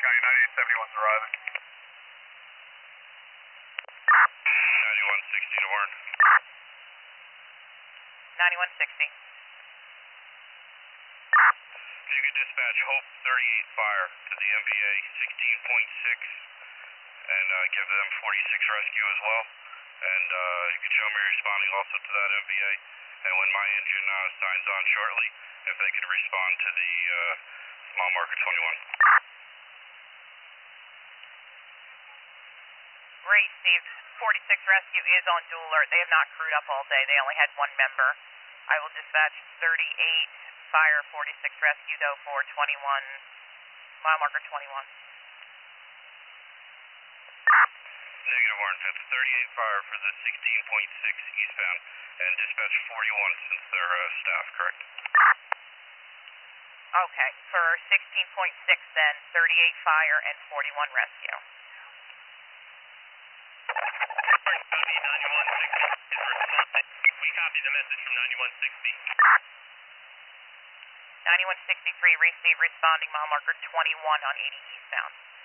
County, 9871's arriving. 9160 to Warren. 9160. If you could dispatch Hope 38 Fire to the MVA 16.6 and give them 46 rescue as well. And you can show me responding also to that MVA. And when my engine signs on shortly, if they could respond to the mile marker 21. Great, Steve. 46 rescue is on dual alert. They have not crewed up all day. They only had one member. I will dispatch 38 Fire, 46 rescue though for 21, mile marker 21. Negative, Warren 5th. 38 Fire for the 16.6 eastbound and dispatch 41 since they're staff, correct? Okay, for 16.6 then, 38 Fire and 41 rescue. Copy, 9160 is responding. We copy the message from 9160. 9163, receive responding mile marker 21 on 80 eastbound.